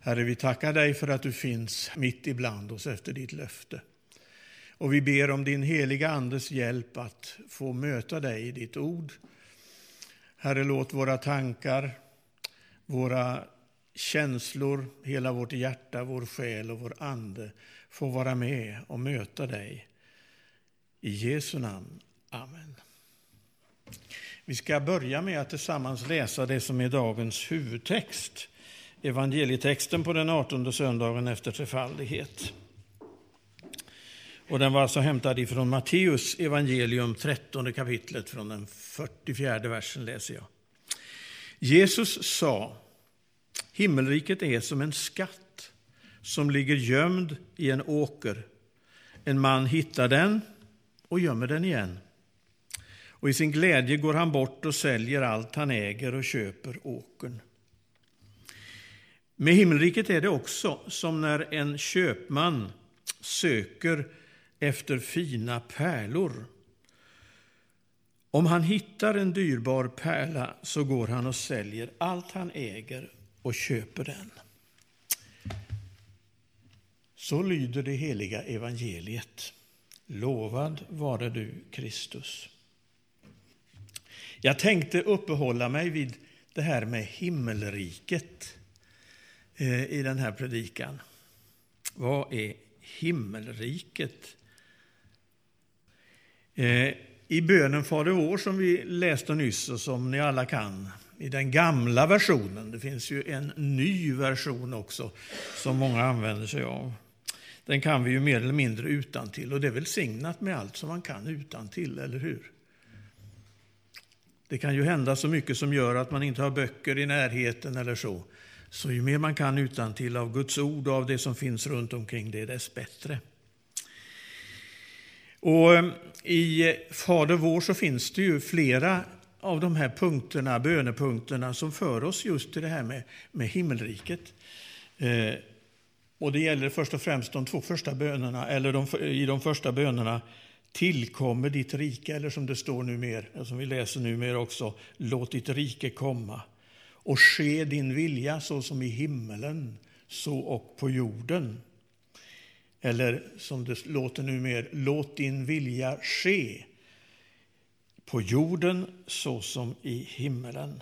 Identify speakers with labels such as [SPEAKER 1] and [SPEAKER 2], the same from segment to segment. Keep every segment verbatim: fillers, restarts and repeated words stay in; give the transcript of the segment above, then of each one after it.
[SPEAKER 1] Herre, vi tackar dig för att du finns mitt ibland oss efter ditt löfte. Och vi ber om din heliga andes hjälp att få möta dig i ditt ord. Herre, låt våra tankar, våra känslor, hela vårt hjärta, vår själ och vår ande få vara med och möta dig. I Jesu namn. Amen. Vi ska börja med att tillsammans läsa det som är dagens huvudtext. Evangelietexten på den artonde söndagen efter trefaldighet. Och den var alltså hämtad ifrån Matteus evangelium, trettonde kapitlet, från den fyrtiofjärde versen läser jag. Jesus sa: himmelriket är som en skatt som ligger gömd i en åker. En man hittar den och gömmer den igen. Och i sin glädje går han bort och säljer allt han äger och köper åkern. Med himmelriket är det också som när en köpman söker efter fina pärlor. Om han hittar en dyrbar pärla så går han och säljer allt han äger och köper den. Så lyder det heliga evangeliet. Lovad vare du, Kristus. Jag tänkte uppehålla mig vid det här med himmelriket eh, i den här predikan. Vad är himmelriket? Eh, I bönen Fader vår som vi läste nyss och som ni alla kan, i den gamla versionen, det finns ju en ny version också som många använder sig av. Den kan vi ju mer eller mindre utantill, och det är välsignat med allt som man kan utantill, eller hur? Det kan ju hända så mycket som gör att man inte har böcker i närheten eller så. Så ju mer man kan utantill av Guds ord och av det som finns runt omkring det, dess bättre. Och i Fader vår så finns det ju flera av de här punkterna, bönepunkterna, som för oss just till det här med, med himmelriket. Eh, och det gäller först och främst de två första bönerna, eller de, i de första bönerna: tillkommer ditt rike, eller som det står nu mer, som vi läser nu mer också, låt ditt rike komma. Och ske din vilja så som i himmelen, så och på jorden. Eller som det låter nu mer, låt din vilja ske på jorden så som i himmelen.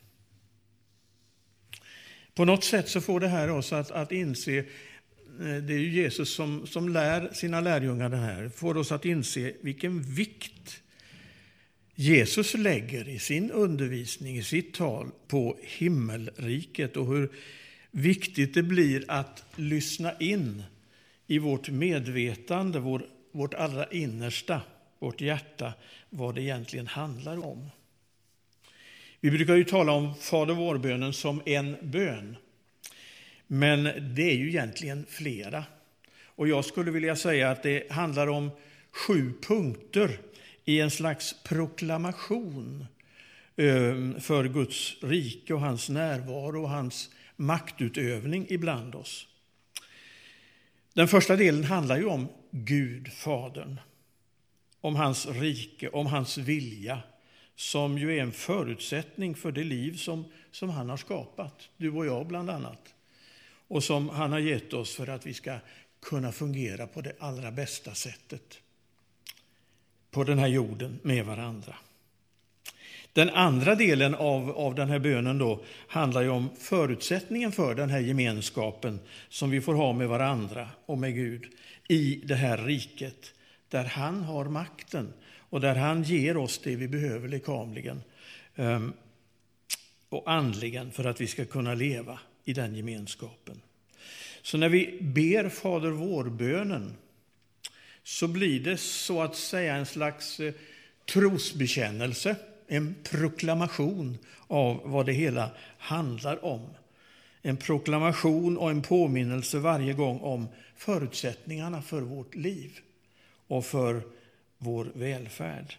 [SPEAKER 1] På något sätt så får det här oss att, att inse, det är ju Jesus som, som lär sina lärjungar det här, får oss att inse vilken vikt Jesus lägger i sin undervisning, i sitt tal på himmelriket, och hur viktigt det blir att lyssna in i vårt medvetande, vår, vårt allra innersta, vårt hjärta, vad det egentligen handlar om. Vi brukar ju tala om Fader vår-bönen som en bön, men det är ju egentligen flera. Och jag skulle vilja säga att det handlar om sju punkter i en slags proklamation för Guds rike och hans närvaro och hans maktutövning ibland oss. Den första delen handlar ju om Gud, Fadern, om hans rike, om hans vilja, som ju är en förutsättning för det liv som, som han har skapat, du och jag bland annat, och som han har gett oss för att vi ska kunna fungera på det allra bästa sättet på den här jorden med varandra. Den andra delen av, av den här bönen då handlar ju om förutsättningen för den här gemenskapen som vi får ha med varandra och med Gud i det här riket, där han har makten och där han ger oss det vi behöver lekamligen um, och andligen för att vi ska kunna leva i den gemenskapen. Så när vi ber Fader vår-bönen så blir det så att säga en slags eh, trosbekännelse, en proklamation av vad det hela handlar om. En proklamation och en påminnelse varje gång om förutsättningarna för vårt liv och för vår välfärd.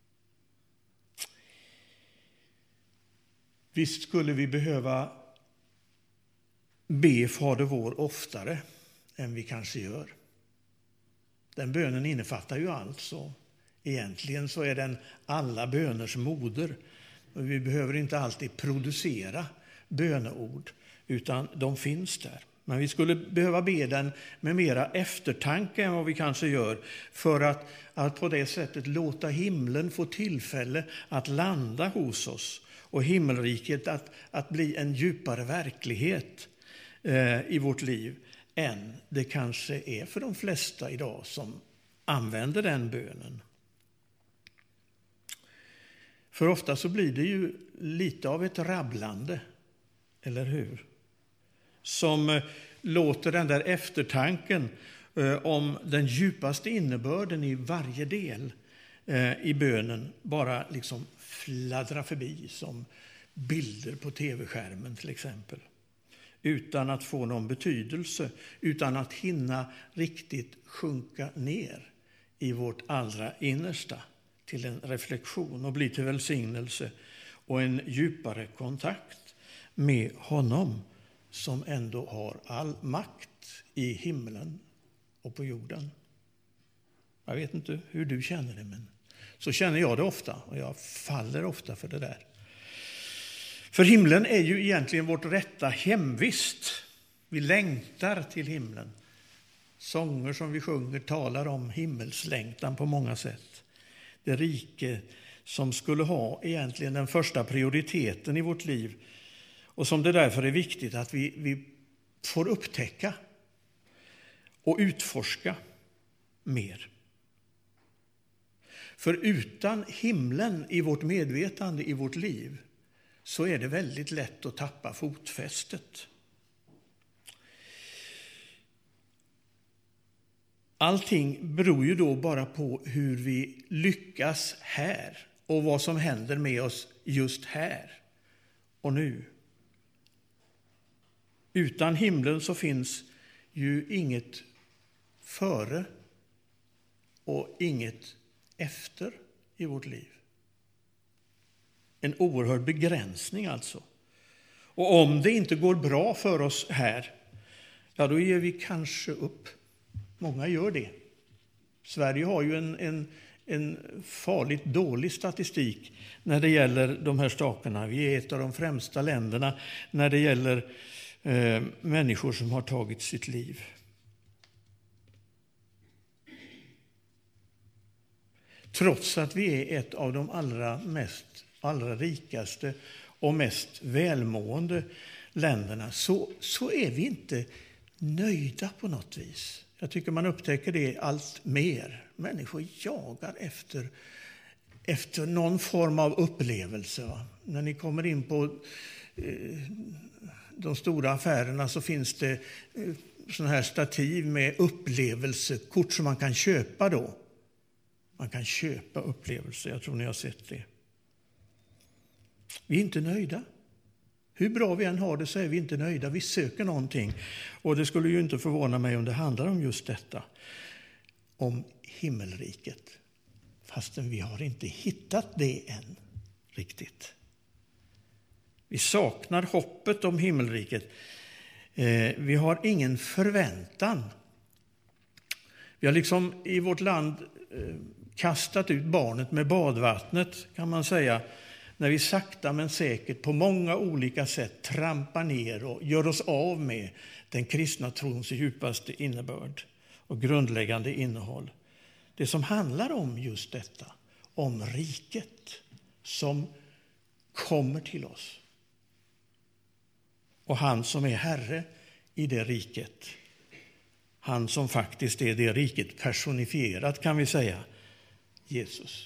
[SPEAKER 1] Visst skulle vi behöva be Fader vår oftare än vi kanske gör. Den bönen innefattar ju allt, så egentligen så är den alla böners moder. Vi behöver inte alltid producera böneord, utan de finns där. Men vi skulle behöva be den med mera eftertanke än vad vi kanske gör, för att, att på det sättet låta himlen få tillfälle att landa hos oss och himmelriket att, att bli en djupare verklighet eh, i vårt liv än det kanske är för de flesta idag som använder den bönen. För ofta så blir det ju lite av ett rabblande, eller hur? Som låter den där eftertanken eh, om den djupaste innebörden i varje del eh, i bönen bara liksom fladdra förbi som bilder på tv-skärmen till exempel. Utan att få någon betydelse, utan att hinna riktigt sjunka ner i vårt allra innersta till en reflektion och bli till välsignelse och en djupare kontakt med honom som ändå har all makt i himlen och på jorden. Jag vet inte hur du känner det, men så känner jag det ofta, och jag faller ofta för det där. För himlen är ju egentligen vårt rätta hemvist. Vi längtar till himlen. Sånger som vi sjunger talar om himmelslängtan på många sätt. Det rike som skulle ha egentligen den första prioriteten i vårt liv, och som det därför är viktigt att vi, vi får upptäcka och utforska mer. För utan himlen i vårt medvetande, i vårt liv, så är det väldigt lätt att tappa fotfästet. Allting beror ju då bara på hur vi lyckas här och vad som händer med oss just här och nu. Utan himlen så finns ju inget före och inget efter i vårt liv. En oerhörd begränsning alltså. Och om det inte går bra för oss här, ja då ger vi kanske upp. Många gör det. Sverige har ju en, en, en farligt dålig statistik när det gäller de här sakerna. Vi är ett av de främsta länderna när det gäller eh, människor som har tagit sitt liv. Trots att vi är ett av de allra mest, allra rikaste och mest välmående länderna, så, så är vi inte nöjda på något vis. Jag tycker man upptäcker det allt mer. Människor jagar efter, efter någon form av upplevelse. Va? När ni kommer in på eh, de stora affärerna så finns det eh, sån här stativ med upplevelsekort som man kan köpa då. Man kan köpa upplevelser, jag tror ni har sett det. Vi är inte nöjda. Hur bra vi än har det så är vi inte nöjda. Vi söker någonting. Och det skulle ju inte förvåna mig om det handlar om just detta. Om himmelriket. Fastän vi har inte hittat det än riktigt. Vi saknar hoppet om himmelriket. Eh, vi har ingen förväntan. Vi har liksom i vårt land eh, kastat ut barnet med badvattnet, kan man säga. När vi sakta men säkert på många olika sätt trampar ner och gör oss av med den kristna trons djupaste innebörd och grundläggande innehåll. Det som handlar om just detta, om riket som kommer till oss. Och han som är herre i det riket. Han som faktiskt är det riket personifierat, kan vi säga, Jesus.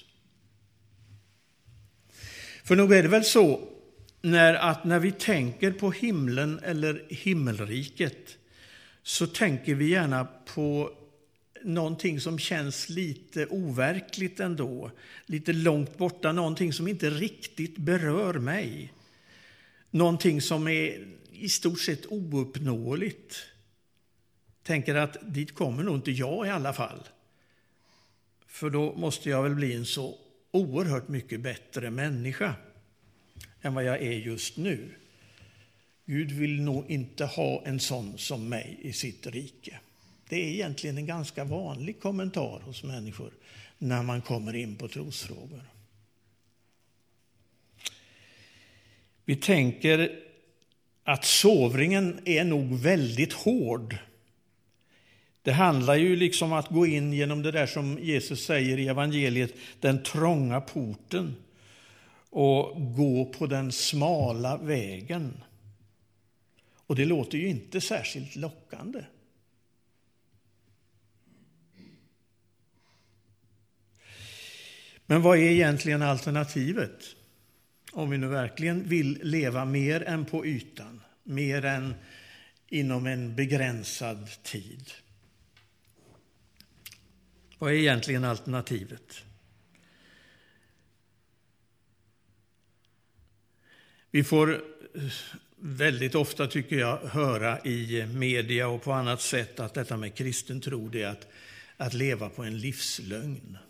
[SPEAKER 1] För nog är det väl så när, att när vi tänker på himlen eller himmelriket så tänker vi gärna på någonting som känns lite overkligt ändå. Lite långt borta, någonting som inte riktigt berör mig. Någonting som är i stort sett ouppnåeligt. Tänker att dit kommer nog inte jag i alla fall. För då måste jag väl bli en så oerhört mycket bättre människa än vad jag är just nu. Gud vill nog inte ha en sån som mig i sitt rike. Det är egentligen en ganska vanlig kommentar hos människor när man kommer in på trosfrågor. Vi tänker att sovringen är nog väldigt hård. Det handlar ju liksom att gå in genom det där som Jesus säger i evangeliet, den trånga porten, och gå på den smala vägen. Och det låter ju inte särskilt lockande. Men vad är egentligen alternativet? Om vi nu verkligen vill leva mer än på ytan, mer än inom en begränsad tid. Vad är egentligen alternativet? Vi får väldigt ofta, tycker jag, höra i media och på annat sätt att detta med kristen tro, det är att, att leva på en livslögn.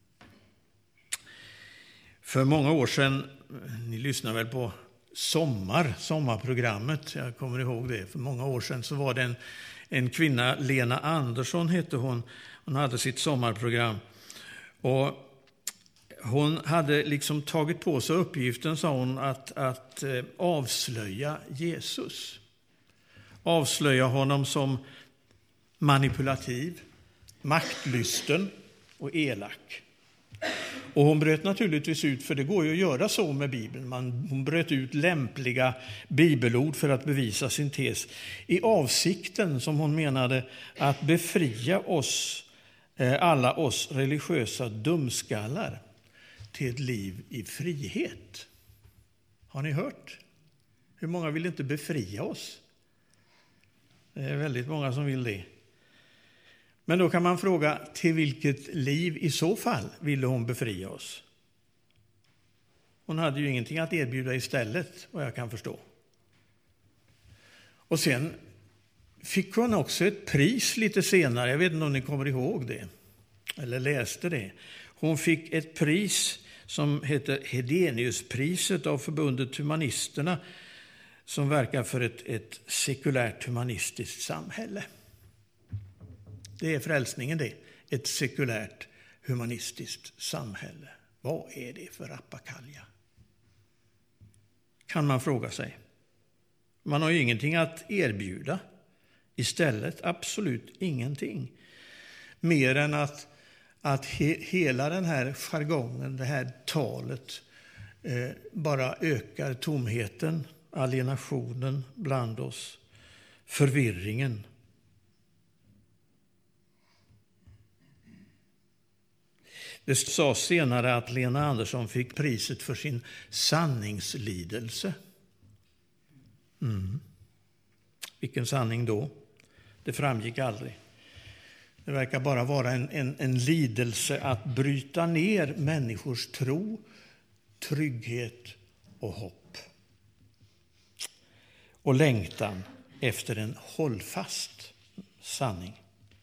[SPEAKER 1] För många år sedan, ni lyssnar väl på Sommar, sommarprogrammet, jag kommer ihåg det. För många år sedan så var det en, en kvinna, Lena Andersson hette hon, hon hade sitt sommarprogram. Och hon hade liksom tagit på sig uppgiften, sa hon, att, att avslöja Jesus. Avslöja honom som manipulativ, maktlysten och elak. Och hon bröt naturligtvis ut, för det går ju att göra så med Bibeln. Man, hon bröt ut lämpliga bibelord för att bevisa sin tes. I avsikten, som hon menade, att befria oss, alla oss religiösa dumskallar, till ett liv i frihet. Har ni hört? Hur många vill inte befria oss? Det är väldigt många som vill det. Men då kan man fråga, till vilket liv i så fall ville hon befria oss? Hon hade ju ingenting att erbjuda istället, vad jag kan förstå. Och sen fick hon också ett pris lite senare, jag vet inte om ni kommer ihåg det, eller läste det. Hon fick ett pris som heter Hedeniuspriset av förbundet Humanisterna, som verkar för ett, ett sekulärt humanistiskt samhälle. Det är frälsningen det, ett sekulärt humanistiskt samhälle. Vad är det för rappakalja? Kan man fråga sig. Man har ju ingenting att erbjuda. Istället absolut ingenting. Mer än att, att he, hela den här jargongen, det här talet eh, bara ökar tomheten, alienationen bland oss, förvirringen. Det sades senare att Lena Andersson fick priset för sin sanningslidelse. Mm. Vilken sanning då? Det framgick aldrig. Det verkar bara vara en, en, en lidelse att bryta ner människors tro, trygghet och hopp. Och längtan efter en hållfast sanning.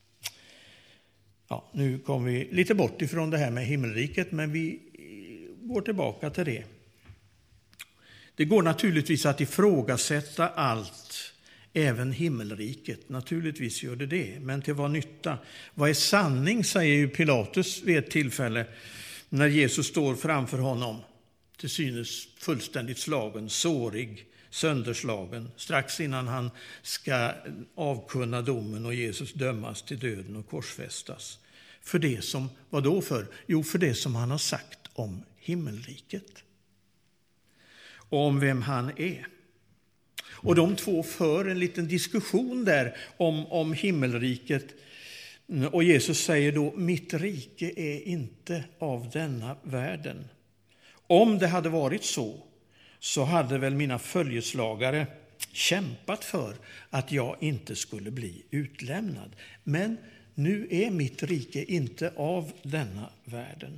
[SPEAKER 1] Ja, nu kommer vi lite bort ifrån det här med himmelriket, men vi går tillbaka till det. Det går naturligtvis att ifrågasätta allt, även himmelriket. Naturligtvis gör det det, men till vad nytta? Vad är sanning, säger ju Pilatus vid ett tillfälle när Jesus står framför honom, till synes fullständigt slagen, sårig, sönderslagen, strax innan han ska avkunna domen och Jesus dömas till döden och korsfästas. För det som, vad då för? Jo, för det som han har sagt om himmelriket. Och om vem han är. Och de två för en liten diskussion där om, om himmelriket. Och Jesus säger då, mitt rike är inte av denna världen. Om det hade varit så, så hade väl mina följeslagare kämpat för att jag inte skulle bli utlämnad. Men nu är mitt rike inte av denna världen.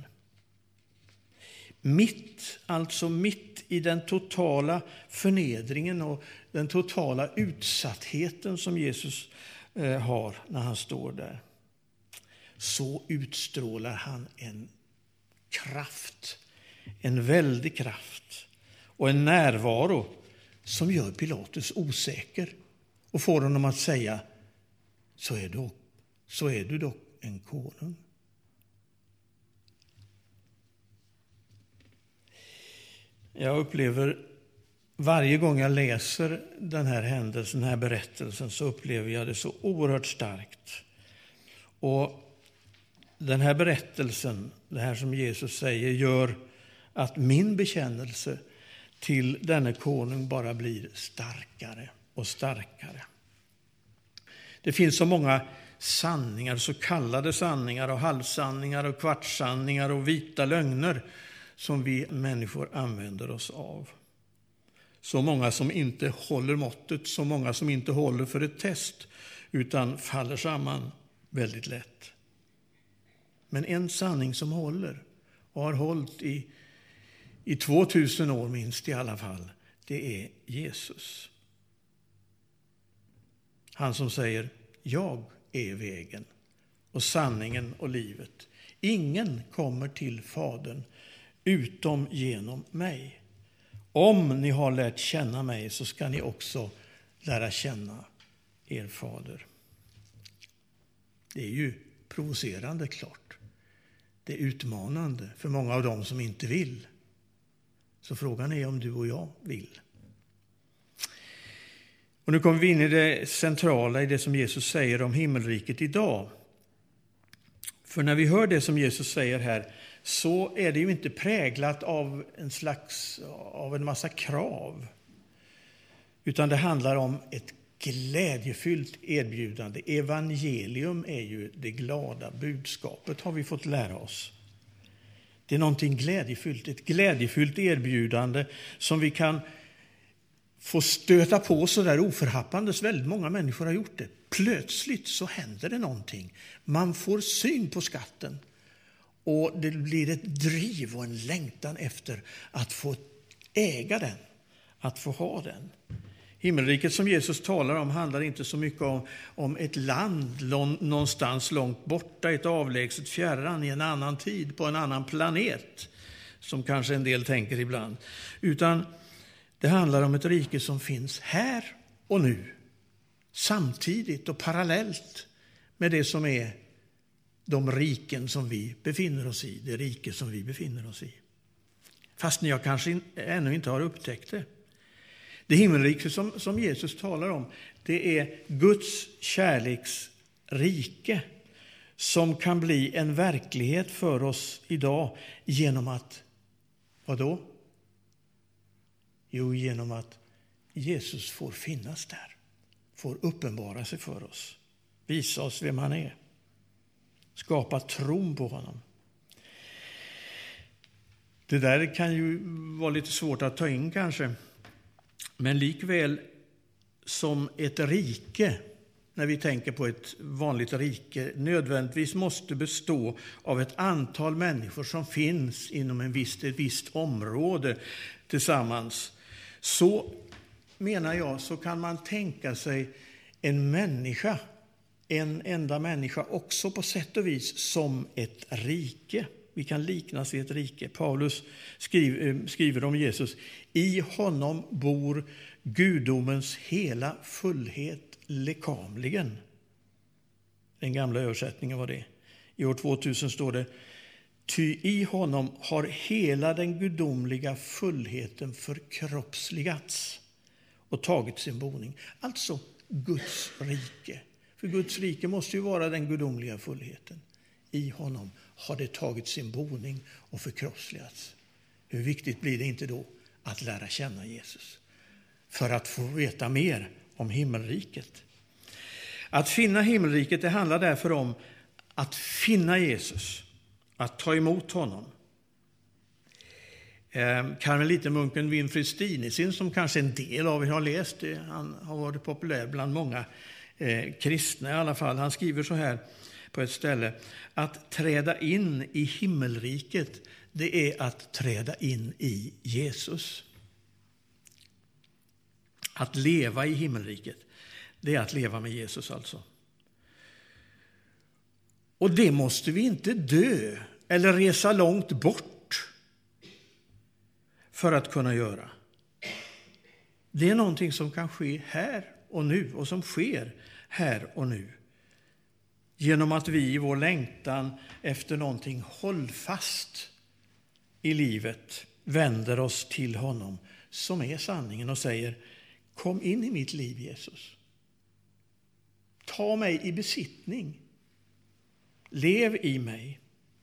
[SPEAKER 1] Mitt, alltså mitt i den totala förnedringen och den totala utsattheten som Jesus eh, har när han står där, så utstrålar han en kraft, en väldig kraft och en närvaro som gör Pilatus osäker och får honom att säga, så är du, så är du dock en konung. Jag upplever varje gång jag läser den här händelsen, den här berättelsen, så upplever jag det så oerhört starkt. Och den här berättelsen, det här som Jesus säger, gör att min bekännelse till denne konung bara blir starkare och starkare. Det finns så många sanningar, så kallade sanningar och halvsanningar och kvartssanningar och vita lögner som vi människor använder oss av. Så många som inte håller måttet, så många som inte håller för ett test utan faller samman väldigt lätt. Men en sanning som håller och har hållit i, i tvåtusen år minst i alla fall, det är Jesus. Han som säger, jag är vägen och sanningen och livet. Ingen kommer till Fadern utom genom mig. Om ni har lärt känna mig så ska ni också lära känna er fader. Det är ju provocerande klart. Det är utmanande för många av dem som inte vill. Så frågan är om du och jag vill. Och nu kommer vi in i det centrala i det som Jesus säger om himmelriket idag. För när vi hör det som Jesus säger här så är det ju inte präglat av en slags av en massa krav. Utan det handlar om ett glädjefyllt erbjudande. Evangelium är ju det glada budskapet, har vi fått lära oss. Det är någonting glädjefyllt, ett glädjefyllt erbjudande som vi kan få stöta på så där oförhappandes. Väldigt många människor har gjort det. Plötsligt så händer det någonting. Man får syn på skatten. Och det blir ett driv och en längtan efter att få äga den. Att få ha den. Himmelriket som Jesus talar om handlar inte så mycket om, om ett land lång, någonstans långt borta, ett avlägset fjärran i en annan tid, på en annan planet, som kanske en del tänker ibland. Utan det handlar om ett rike som finns här och nu, samtidigt och parallellt med det som är de riken som vi befinner oss i, det rike som vi befinner oss i. Fast jag kanske ännu inte har upptäckt det. Det himmelrike som, som Jesus talar om, det är Guds kärleks rike som kan bli en verklighet för oss idag genom att, vad då? Jo, genom att Jesus får finnas där, får uppenbara sig för oss, visa oss vem han är, skapa tron på honom. Det där kan ju vara lite svårt att ta in kanske. Men likväl som ett rike, när vi tänker på ett vanligt rike, nödvändigtvis måste bestå av ett antal människor som finns inom en viss, ett visst område tillsammans. Så menar jag, så kan man tänka sig en människa, en enda människa också på sätt och vis som ett rike. Vi kan liknas vid ett rike. Paulus skriver, skriver om Jesus. I honom bor gudomens hela fullhet lekamligen. Den gamla översättningen var det. I år tvåtusen står det. Ty i honom har hela den gudomliga fullheten förkroppsligats och tagit sin boning. Alltså Guds rike. För Guds rike måste ju vara den gudomliga fullheten. I honom har det tagit sin boning och förkroppsligats. Hur viktigt blir det inte då att lära känna Jesus? För att få veta mer om himmelriket. Att finna himmelriket, det handlar därför om att finna Jesus. Att ta emot honom. Karmelitermunken Winfried Steenesin, som kanske en del av er har läst, han har varit populär bland många eh, kristna i alla fall. Han skriver så här på ett ställe. Att träda in i himmelriket, det är att träda in i Jesus. Att leva i himmelriket, det är att leva med Jesus alltså. Och det måste vi inte dö eller resa långt bort för att kunna göra. Det är någonting som kan ske här och nu och som sker här och nu. Genom att vi i vår längtan efter någonting hållfast i livet vänder oss till honom som är sanningen och säger: kom in i mitt liv, Jesus. Ta mig i besittning. Lev i mig.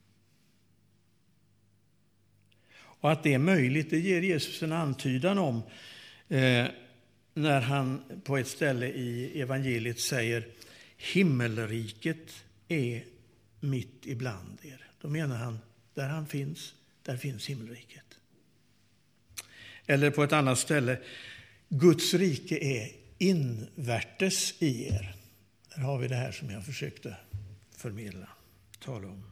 [SPEAKER 1] Och att det är möjligt, det ger Jesus en antydan om eh, när han på ett ställe i evangeliet säger: himmelriket är mitt ibland er. Då menar han, där han finns, där finns himmelriket. Eller på ett annat ställe: Guds rike är invärtes i er. Där har vi det här som jag försökte förmedla, tala om.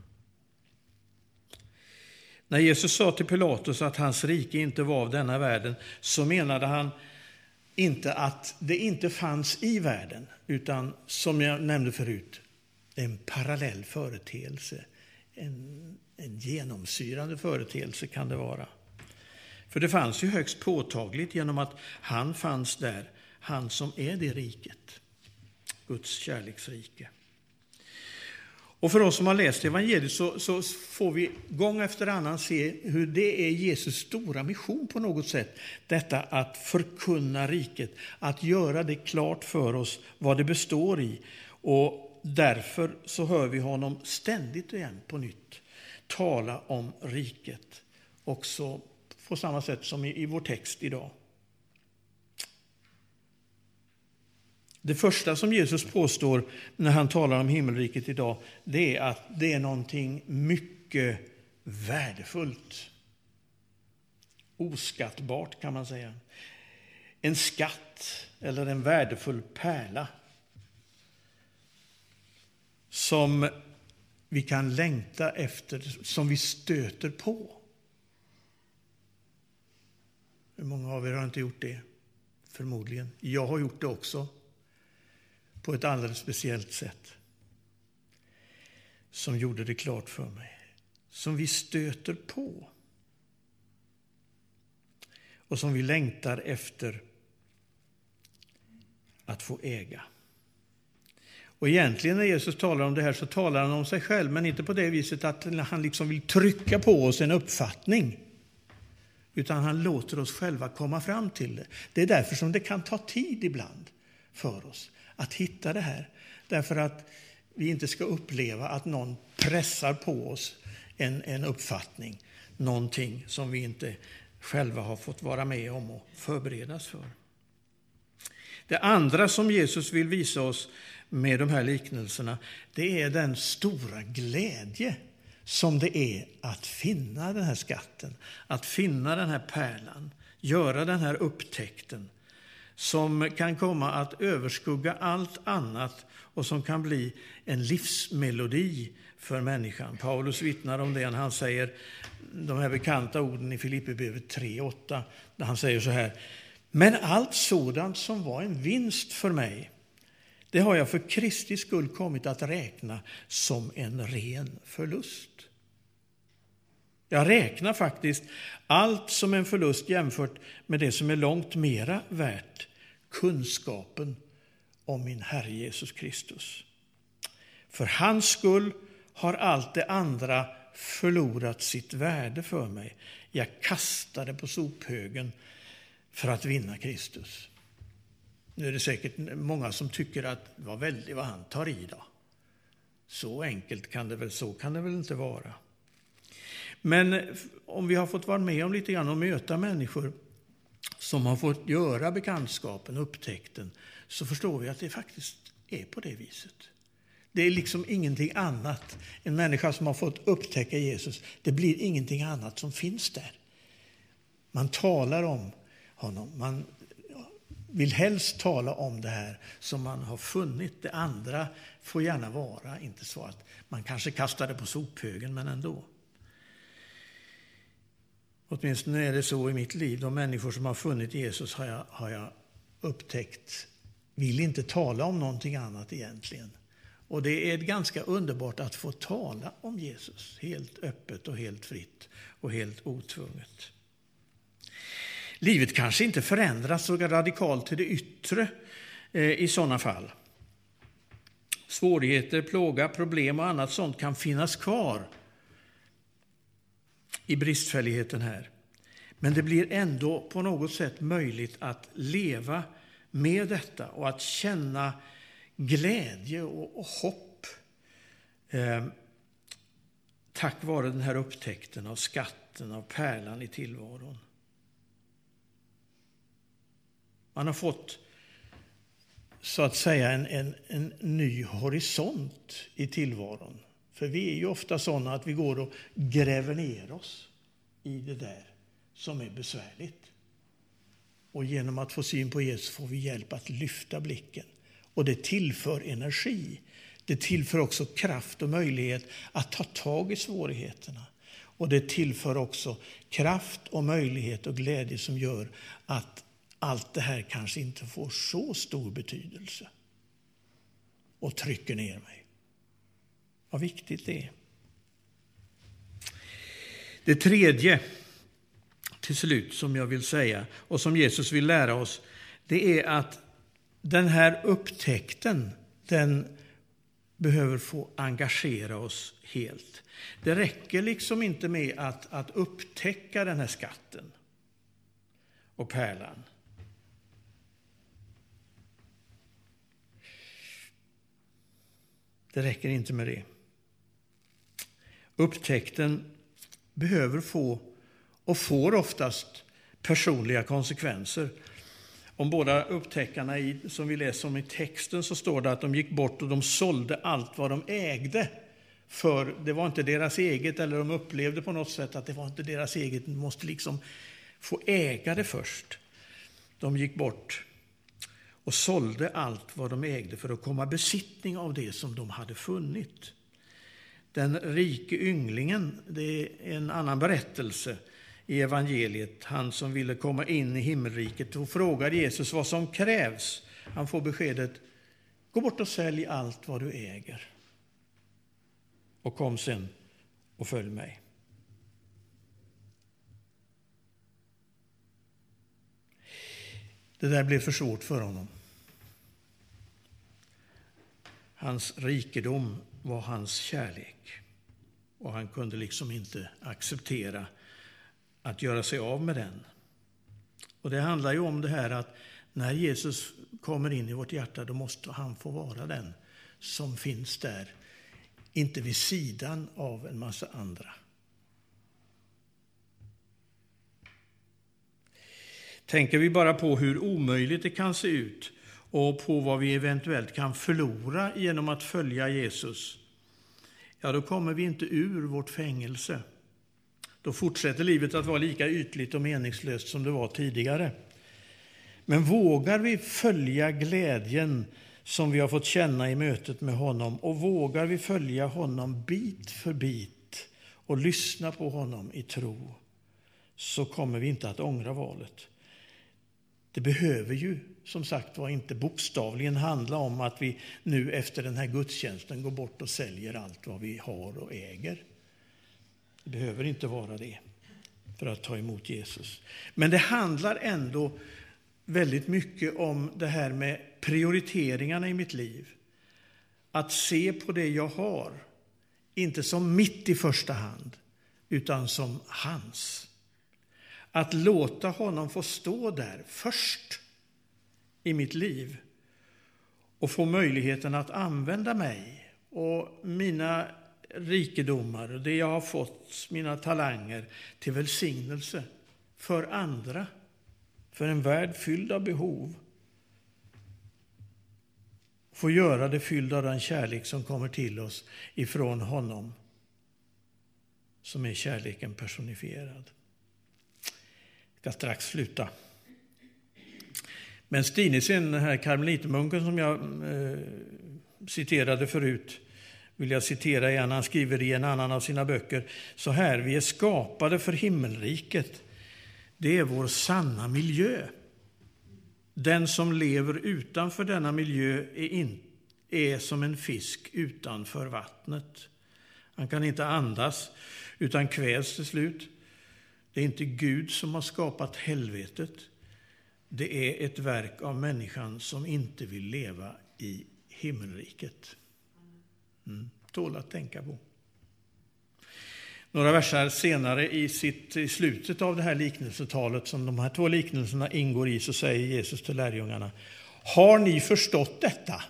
[SPEAKER 1] När Jesus sa till Pilatus att hans rike inte var av denna världen, så menade han inte att det inte fanns i världen, utan som jag nämnde förut, en parallell företeelse, en, en genomsyrande företeelse kan det vara. För det fanns ju högst påtagligt genom att han fanns där, han som är det riket, Guds kärleksrike. Och för oss som har läst evangeliet så, så får vi gång efter annan se hur det är Jesus stora mission på något sätt. Detta att förkunna riket, att göra det klart för oss vad det består i. Och därför så hör vi honom ständigt igen på nytt tala om riket. Också på samma sätt som i, i vår text idag. Det första som Jesus påstår när han talar om himmelriket idag, det är att det är någonting mycket värdefullt. Oskattbart kan man säga. En skatt eller en värdefull pärla som vi kan längta efter, som vi stöter på. Hur många av er har inte gjort det? Förmodligen. Jag har gjort det också. På ett alldeles speciellt sätt. Som gjorde det klart för mig. Som vi stöter på. Och som vi längtar efter att få äga. Och egentligen när Jesus talar om det här så talar han om sig själv. Men inte på det viset att han liksom vill trycka på oss en uppfattning. Utan han låter oss själva komma fram till det. Det är därför som det kan ta tid ibland för oss att hitta det här. Därför att vi inte ska uppleva att någon pressar på oss en, en uppfattning. Någonting som vi inte själva har fått vara med om och förberedas för. Det andra som Jesus vill visa oss med de här liknelserna, det är den stora glädje som det är att finna den här skatten. Att finna den här pärlan. Göra den här upptäckten. Som kan komma att överskugga allt annat och som kan bli en livsmelodi för människan. Paulus vittnar om det när han säger de här bekanta orden i Filipperbrevet tre åtta, där han säger så här: men allt sådant som var en vinst för mig, det har jag för Kristi skull kommit att räkna som en ren förlust. Jag räknar faktiskt allt som en förlust jämfört med det som är långt mera värt, kunskapen om min Herre Jesus Kristus. För hans skull har allt det andra förlorat sitt värde för mig. Jag kastade på sophögen för att vinna Kristus. Nu är det säkert många som tycker att vad väldigt vad han tar i då. Så enkelt kan det väl, så kan det väl inte vara. Men om vi har fått vara med om lite grann och möta människor som har fått göra bekantskapen, upptäckten, så förstår vi att det faktiskt är på det viset. Det är liksom ingenting annat. En människa som har fått upptäcka Jesus, det blir ingenting annat som finns där. Man talar om honom, man vill helst tala om det här som man har funnit. Det andra får gärna vara, inte så att man kanske kastar det på sophögen, men ändå. Åtminstone är det så i mitt liv. De människor som har funnit Jesus har jag, har jag upptäckt vill inte tala om någonting annat egentligen. Och det är ganska underbart att få tala om Jesus helt öppet och helt fritt och helt otvunget. Livet kanske inte förändras så radikalt till det yttre eh, i sådana fall. Svårigheter, plåga, problem och annat sånt kan finnas kvar i bristfälligheten här. Men det blir ändå på något sätt möjligt att leva med detta och att känna glädje och, och hopp eh, tack vare den här upptäckten av skatten, av pärlan i tillvaron. Man har fått så att säga en, en, en ny horisont i tillvaron. För vi är ju ofta sådana att vi går och gräver ner oss i det där som är besvärligt. Och genom att få syn på Jesus får vi hjälp att lyfta blicken. Och det tillför energi. Det tillför också kraft och möjlighet att ta tag i svårigheterna. Och det tillför också kraft och möjlighet och glädje som gör att allt det här kanske inte får så stor betydelse. Och trycker ner mig. Vad viktigt det är. Det tredje till slut som jag vill säga och som Jesus vill lära oss, det är att den här upptäckten, den behöver få engagera oss helt. Det räcker liksom inte med att, att upptäcka den här skatten och pärlan. Det räcker inte med det. Upptäckten behöver få och får oftast personliga konsekvenser. Om båda upptäckarna i, som vi läser om i texten, så står det att de gick bort och de sålde allt vad de ägde. För det var inte deras eget, eller de upplevde på något sätt att det var inte deras eget. De måste liksom få äga det först. De gick bort och sålde allt vad de ägde för att komma besittning av det som de hade funnit. Den rike ynglingen, det är en annan berättelse i evangeliet. Han som ville komma in i himmelriket och frågar Jesus vad som krävs. Han får beskedet: gå bort och sälj allt vad du äger. Och kom sen och följ mig. Det där blev för svårt för honom. Hans rikedom var hans kärlek. Och han kunde liksom inte acceptera att göra sig av med den. Och det handlar ju om det här att när Jesus kommer in i vårt hjärta, då måste han få vara den som finns där. Inte vid sidan av en massa andra. Tänker vi bara på hur omöjligt det kan se ut och på vad vi eventuellt kan förlora genom att följa Jesus, ja, då kommer vi inte ur vårt fängelse. Då fortsätter livet att vara lika ytligt och meningslöst som det var tidigare. Men vågar vi följa glädjen som vi har fått känna i mötet med honom, och vågar vi följa honom bit för bit och lyssna på honom i tro, så kommer vi inte att ångra valet. Det behöver ju som sagt var inte bokstavligen handla om att vi nu efter den här gudstjänsten går bort och säljer allt vad vi har och äger. Det behöver inte vara det för att ta emot Jesus. Men det handlar ändå väldigt mycket om det här med prioriteringarna i mitt liv. Att se på det jag har, inte som mitt i första hand, utan som hans. Att låta honom få stå där först i mitt liv och få möjligheten att använda mig och mina rikedomar och det jag har fått, mina talanger, till välsignelse för andra, för en värld fylld av behov. Få göra det fylld av den kärlek som kommer till oss ifrån honom, som är kärleken personifierad. Jag ska strax sluta. Men Stinesen, den här karmelitermunken som jag eh, citerade förut, vill jag citera igen. Han skriver i en annan av sina böcker så här: vi är skapade för himmelriket. Det är vår sanna miljö. Den som lever utanför denna miljö är, in, är som en fisk utanför vattnet. Han kan inte andas utan kvävs till slut. Det är inte Gud som har skapat helvetet. Det är ett verk av människan som inte vill leva i himmelriket. Mm. Tål att tänka på. Några verser senare i, sitt, i slutet av det här liknelsetalet som de här två liknelserna ingår i, så säger Jesus till lärjungarna: har ni förstått detta?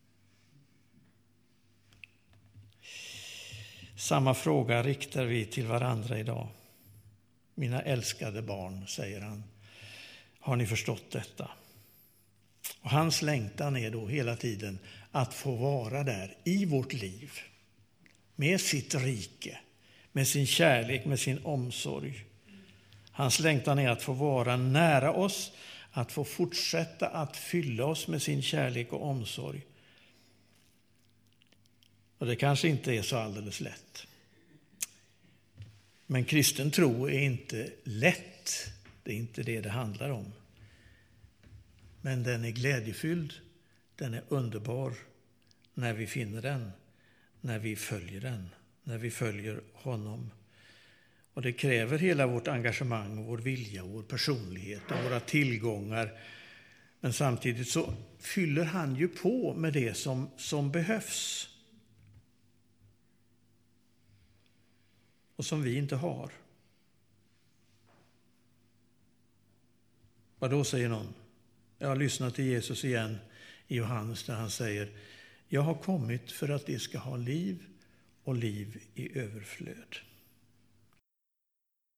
[SPEAKER 1] Samma fråga riktar vi till varandra idag. Mina älskade barn, säger han, har ni förstått detta? Och hans längtan är då hela tiden att få vara där i vårt liv med sitt rike, med sin kärlek, med sin omsorg. Hans längtan är att få vara nära oss, att få fortsätta att fylla oss med sin kärlek och omsorg. Och det kanske inte är så alldeles lätt. Men kristen tro är inte lätt. Det är inte det det handlar om. Men den är glädjefylld, den är underbar när vi finner den, när vi följer den, när vi följer honom. Och det kräver hela vårt engagemang, vår vilja, vår personlighet och våra tillgångar. Men samtidigt så fyller han ju på med det som, som behövs. Och som vi inte har. Vad då, säger någon? Jag har lyssnat till Jesus igen i Johannes där han säger: jag har kommit för att de ska ha liv och liv i överflöd.